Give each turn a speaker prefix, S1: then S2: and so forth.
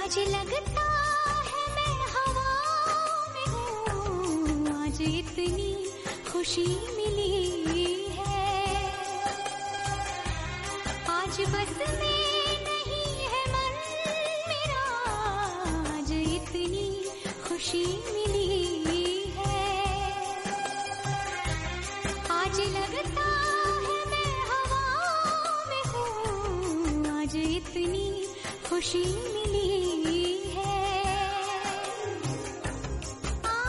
S1: आज लगता है मैं हवा में हूँ, आज इतनी खुशी मिली है। आज बस में नहीं है मन मेरा, आज इतनी खुशी मिली है। आज लगता है मैं हवा में हूँ, आज इतनी खुशी मिली